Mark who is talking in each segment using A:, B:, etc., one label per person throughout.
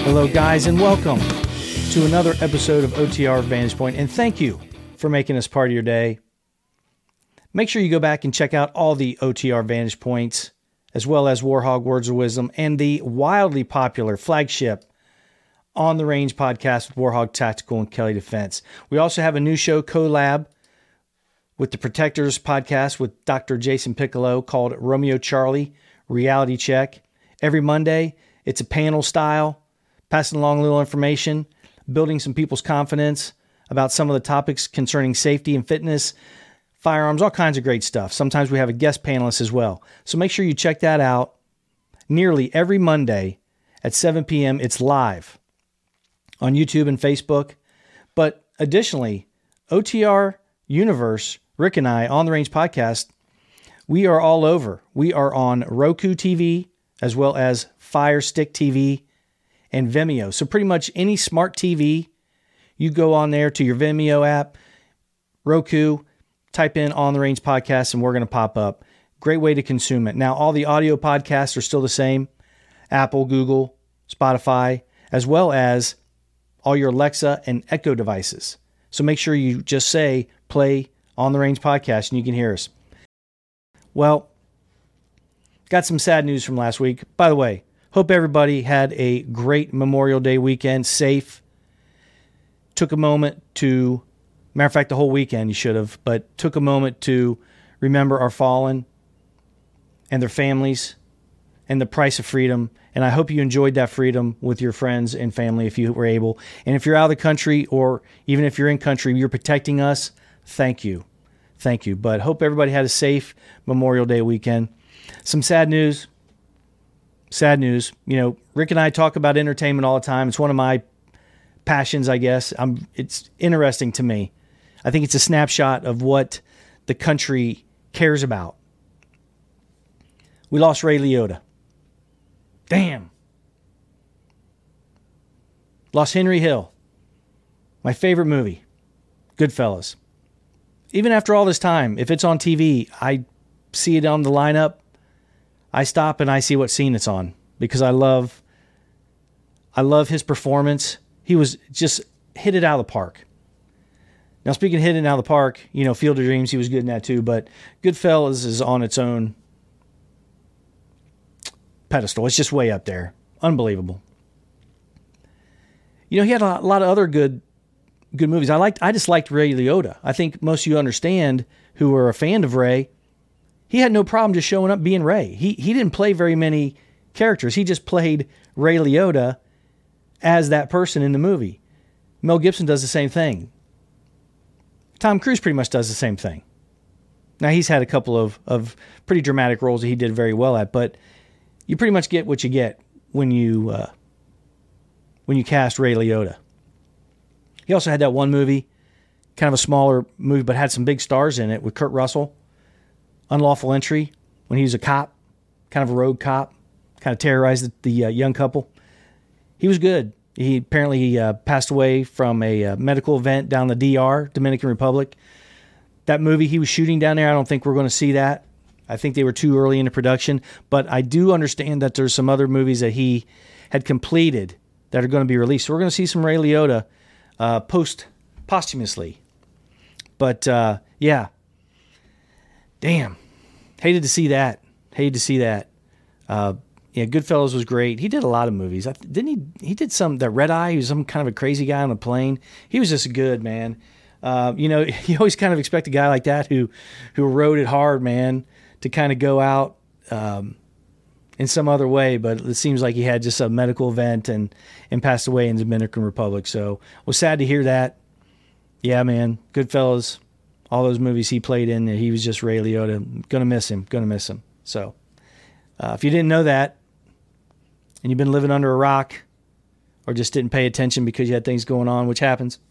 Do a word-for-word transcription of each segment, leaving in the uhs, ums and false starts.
A: Hello, guys, and welcome to another episode of O T R Vantage Point, and thank you for making us part of your day. Make sure you go back and check out all the O T R Vantage Points, as well as Warhog Words of Wisdom and the wildly popular flagship On the Range podcast with Warhog Tactical and Kelly Defense. We also have a new show, collab, with the Protectors podcast with Doctor Jason Piccolo called Romeo Charlie Reality Check. Every Monday, it's a panel style, passing along a little information, building some people's confidence about some of the topics concerning safety and fitness, firearms, all kinds of great stuff. Sometimes we have a guest panelist as well. So make sure you check that out. Nearly every Monday at seven p.m. It's live on YouTube and Facebook. But additionally, O T R Universe, Rick and I, On the Range podcast, we are all over. We are on Roku T V as well as Fire Stick T V and Vimeo. So pretty much any smart T V, you go on there to your Vimeo app, Roku, type in On the Range podcast, and we're going to pop up. Great way to consume it. Now, all the audio podcasts are still the same. Apple, Google, Spotify, as well as all your Alexa and Echo devices. So make sure you just say, play On the Range podcast, and you can hear us. Well, got some sad news from last week. By the way, hope everybody had a great Memorial Day weekend, safe. Took a moment to, matter of fact, the whole weekend you should have, but took a moment to remember our fallen and their families and the price of freedom. And I hope you enjoyed that freedom with your friends and family if you were able. And if you're out of the country, or even if you're in country, you're protecting us, thank you. Thank you. But hope everybody had a safe Memorial Day weekend. Some sad news. Sad news. You know, Rick and I talk about entertainment all the time. It's one of my passions, I guess. I'm, it's interesting to me. I think it's a snapshot of what the country cares about. We lost Ray Liotta. Damn. Lost Henry Hill. My favorite movie, Goodfellas. Even after all this time, if it's on T V, I see it on the lineup, I stop and I see what scene it's on because I love I love his performance. He was just hit it out of the park. Now, speaking of hitting it out of the park, you know, Field of Dreams, he was good in that too, but Goodfellas is on its own pedestal. It's just way up there. Unbelievable. You know, he had a lot of other good good movies. I liked I just liked Ray Liotta. I think most of you understand who are a fan of Ray. He had no problem just showing up being Ray. He he didn't play very many characters. He just played Ray Liotta as that person in the movie. Mel Gibson does the same thing. Tom Cruise pretty much does the same thing. Now, he's had a couple of, of pretty dramatic roles that he did very well at, but you pretty much get what you get when you uh, when you cast Ray Liotta. He also had that one movie, kind of a smaller movie, but had some big stars in it with Kurt Russell, Unlawful Entry, when he was a cop, kind of a rogue cop, kind of terrorized the, the uh, young couple. He was good. He apparently uh, passed away from a uh, medical event down the D R, Dominican Republic. That movie he was shooting down there, I don't think we're going to see that. I think they were too early into production, but I do understand that there's some other movies that he had completed that are going to be released. So we're going to see some Ray Liotta uh, post posthumously. But uh, yeah, damn, hated to see that. Hated to see that. Uh, yeah, Goodfellas was great. He did a lot of movies. I, didn't he? He did some. That Red Eye. He was some kind of a crazy guy on a plane. He was just good, man. Uh, you know, you always kind of expect a guy like that who, who rode it hard, man, to kind of go out um, in some other way. But it seems like he had just a medical event and, and passed away in the Dominican Republic. So was sad to hear that. Yeah, man, Goodfellas, all those movies he played in, he was just Ray Liotta. Gonna miss him. Gonna miss him. So uh, if you didn't know that, and you've been living under a rock, or just didn't pay attention because you had things going on, which happens,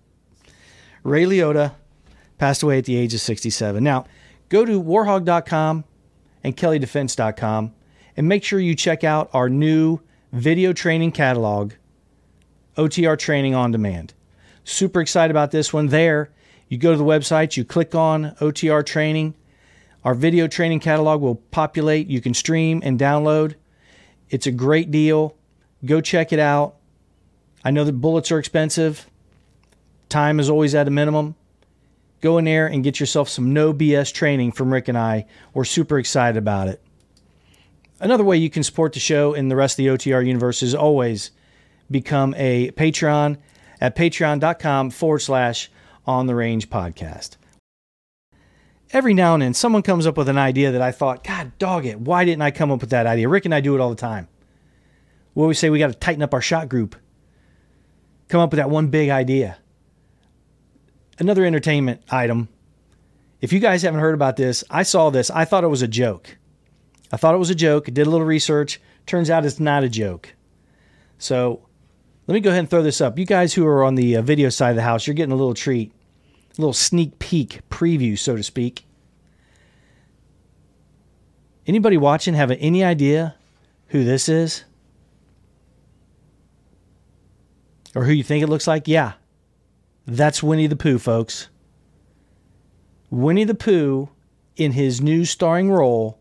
A: Ray Liotta passed away at the age of sixty-seven. Now, go to warhog dot com and kelly defense dot com and make sure you check out our new video training catalog, O T R Training on Demand. Super excited about this one. There, you go to the website, you click on O T R Training. Our video training catalog will populate. You can stream and download. It's a great deal. Go check it out. I know that bullets are expensive. Time is always at a minimum. Go in there and get yourself some no B S training from Rick and I. We're super excited about it. Another way you can support the show and the rest of the O T R universe is always become a Patreon at patreon.com forward slash on the range podcast. Every now and then, someone comes up with an idea that I thought, God dog it, why didn't I come up with that idea? Rick and I do it all the time. We always say we got to tighten up our shot group. Come up with that one big idea. Another entertainment item. If you guys haven't heard about this, I saw this. I thought it was a joke. I thought it was a joke. Did a little research. Turns out it's not a joke. So let me go ahead and throw this up. You guys who are on the uh, video side of the house, you're getting a little treat. A little sneak peek preview, so to speak. Anybody watching have any idea who this is? Or who you think it looks like? Yeah. That's Winnie the Pooh, folks. Winnie the Pooh in his new starring role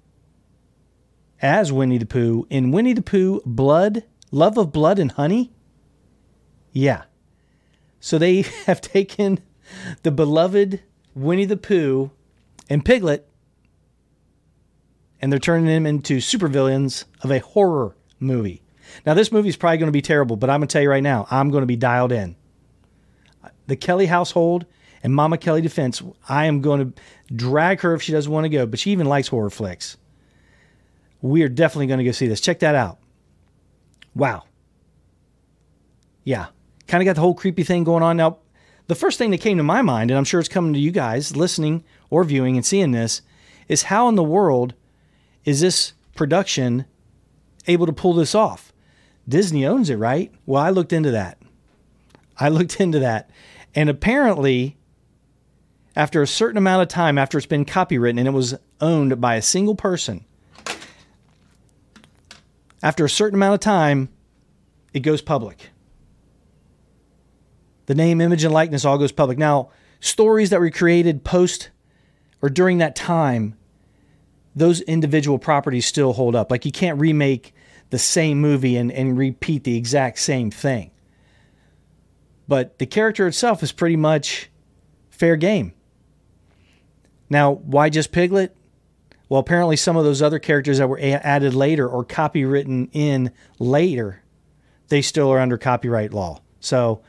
A: as Winnie the Pooh in Winnie the Pooh Blood, Love of Blood and Honey? Yeah. So they have taken the beloved Winnie the Pooh and Piglet and they're turning them into supervillains of a horror movie. Now, this movie is probably going to be terrible, but I'm going to tell you right now, I'm going to be dialed in. The Kelly household and Mama Kelly Defense, I am going to drag her if she doesn't want to go, but she even likes horror flicks. We are definitely going to go see this. Check that out. Wow. Yeah. Kind of got the whole creepy thing going on. Now, the first thing that came to my mind, and I'm sure it's coming to you guys listening or viewing and seeing this, is how in the world is this production able to pull this off? Disney owns it, right? Well, I looked into that. I looked into that. And apparently, after a certain amount of time, after it's been copywritten and it was owned by a single person, after a certain amount of time, it goes public. The name, image, and likeness all goes public. Now, stories that were created post or during that time, those individual properties still hold up. Like you can't remake the same movie and, and repeat the exact same thing. But the character itself is pretty much fair game. Now, why just Piglet? Well, apparently some of those other characters that were a- added later or copywritten in later, they still are under copyright law. So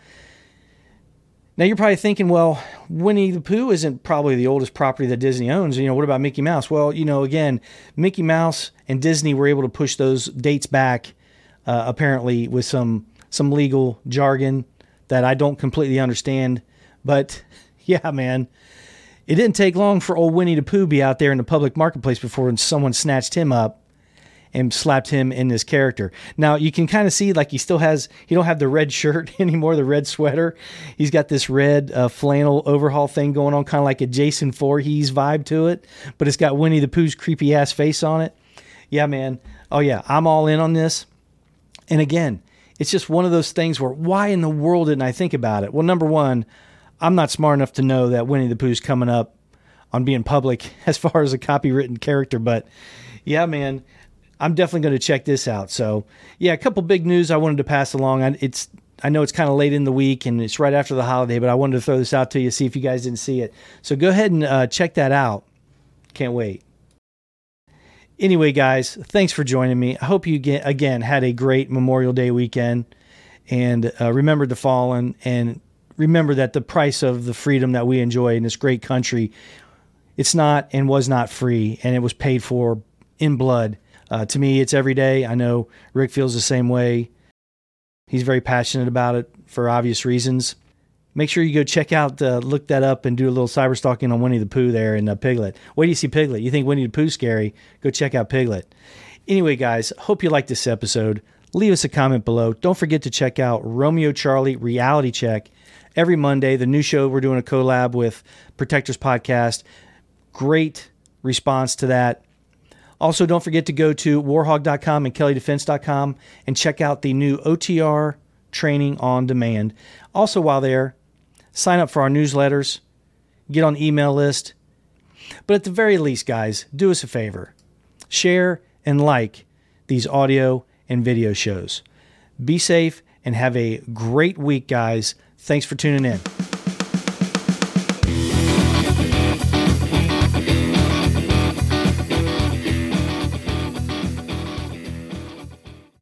A: now you're probably thinking, well, Winnie the Pooh isn't probably the oldest property that Disney owns. You know, what about Mickey Mouse? Well, you know, again, Mickey Mouse and Disney were able to push those dates back, uh, apparently with some some legal jargon that I don't completely understand. But yeah, man, it didn't take long for old Winnie the Pooh be out there in the public marketplace before someone snatched him up and slapped him in this character. Now, you can kind of see like he still has, he don't have the red shirt anymore, the red sweater. He's got this red uh, flannel overhaul thing going on, kind of like a Jason Voorhees vibe to it, but it's got Winnie the Pooh's creepy ass face on it. Yeah, man. Oh yeah, I'm all in on this. And again, it's just one of those things where why in the world didn't I think about it? Well, number one, I'm not smart enough to know that Winnie the Pooh's coming up on being public as far as a copywritten character, but yeah, man, I'm definitely going to check this out. So yeah, a couple big news I wanted to pass along. It's, I know it's kind of late in the week and it's right after the holiday, but I wanted to throw this out to you, see if you guys didn't see it. So go ahead and uh, check that out. Can't wait. Anyway, guys, thanks for joining me. I hope you get, again, had a great Memorial Day weekend and uh, remembered the fallen and remember that the price of the freedom that we enjoy in this great country, it's not and was not free, and it was paid for in blood. Uh, to me, it's every day. I know Rick feels the same way. He's very passionate about it for obvious reasons. Make sure you go check out, uh, look that up and do a little cyber stalking on Winnie the Pooh there and uh, Piglet. Wait till you see Piglet. You think Winnie the Pooh's scary? Go check out Piglet. Anyway, guys, hope you liked this episode. Leave us a comment below. Don't forget to check out Romeo Charlie Reality Check every Monday. The new show, we're doing a collab with Protectors Podcast. Great response to that. Also, don't forget to go to warhog dot com and kelly defense dot com and check out the new O T R training on demand. Also, while there, sign up for our newsletters, get on the email list. But at the very least, guys, do us a favor. Share and like these audio and video shows. Be safe and have a great week, guys. Thanks for tuning in.